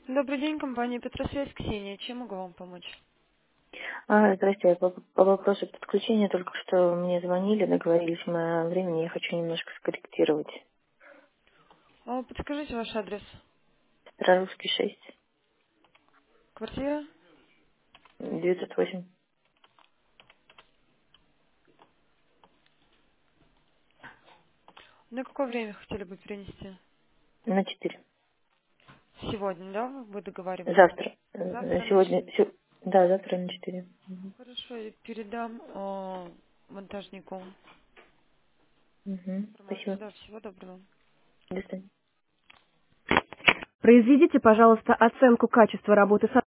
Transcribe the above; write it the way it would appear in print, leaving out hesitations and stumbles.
Добрый день, компания Петросвязь, Ксения. Чем могу вам помочь? Здрасте, по вопросу подключения только что мне звонили, договорились мы о времени, я хочу немножко скорректировать. Подскажите ваш адрес. Старорусский 6, Квартира? 908, На какое время хотели бы перенести? на 4. Сегодня, да? Вы договаривались? Завтра. Завтра на Сегодня, 4. да, завтра на 4. Мгм. Хорошо, я передам монтажнику информацию. Спасибо. Да, всего доброго. До свидания. Произведите, пожалуйста, оценку качества работы